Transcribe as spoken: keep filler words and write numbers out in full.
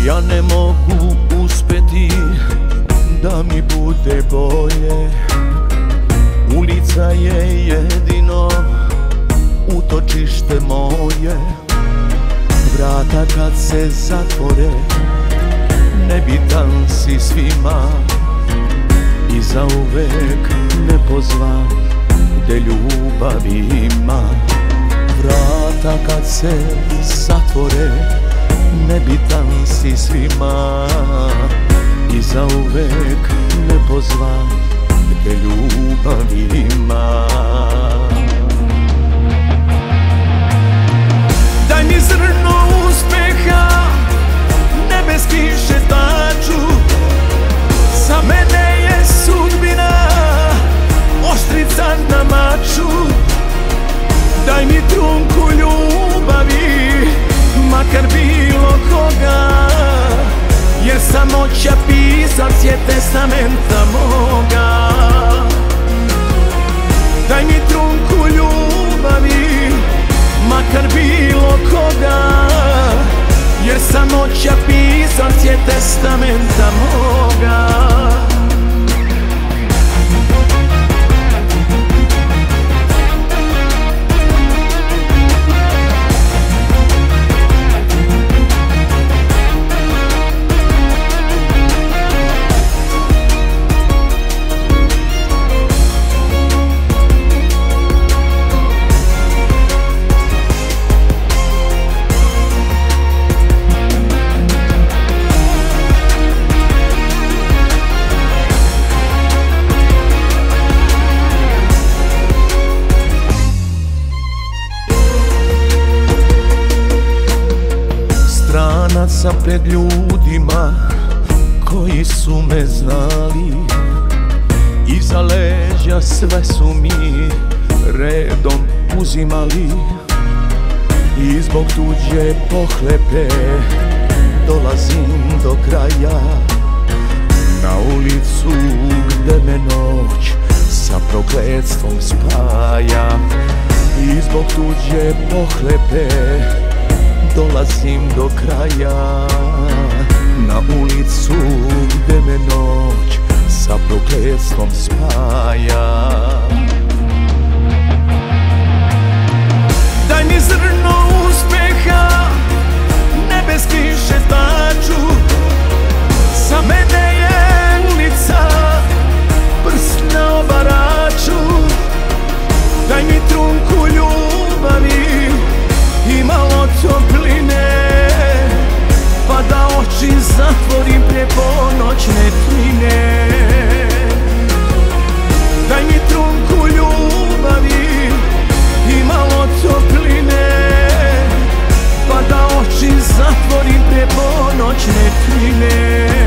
Ja ne mogu uspeti da mi bude bolje. Ulica je jedino utočište moje. Vrata kad se zatvore, nebitan si svima i zauvek nepozvan gde ljubavi ima. Vrata kad se zatvore, nebitan si svima i zauvek nepozvan gde ljubavi ima. Daj mi zrno uspeha, nebeski šetaču, za mene je sudbina oštrica na maču. Daj mi trunku ljubavi, makar bilo koga, jer samoća pisac je testamenta moga. Daj mi trunku ljubavi, makar bilo koga, jer samoća pisac je testamenta moga. Stranac sam pred ljudima koji su me znali, iza leđa sve su mi redom uzimali. I zbog tuđe pohlepe dolazim do kraja, na ulicu gde me noć sa prokletstvom spaja. I zbog tuđe pohlepe dolazim do kraja, na ulicu gde me noć sa prokletstvom spaja. Daj mi zrno uspeha, nebeski šetaču, za mene je ulica prst na obaraču. Daj mi trunku ljubavi i malo topline, pa da oči zatvorim pre ponoćne tmine. Daj mi trunku ljubavi i malo topline, pa da oči zatvorim pre ponoćne tmine.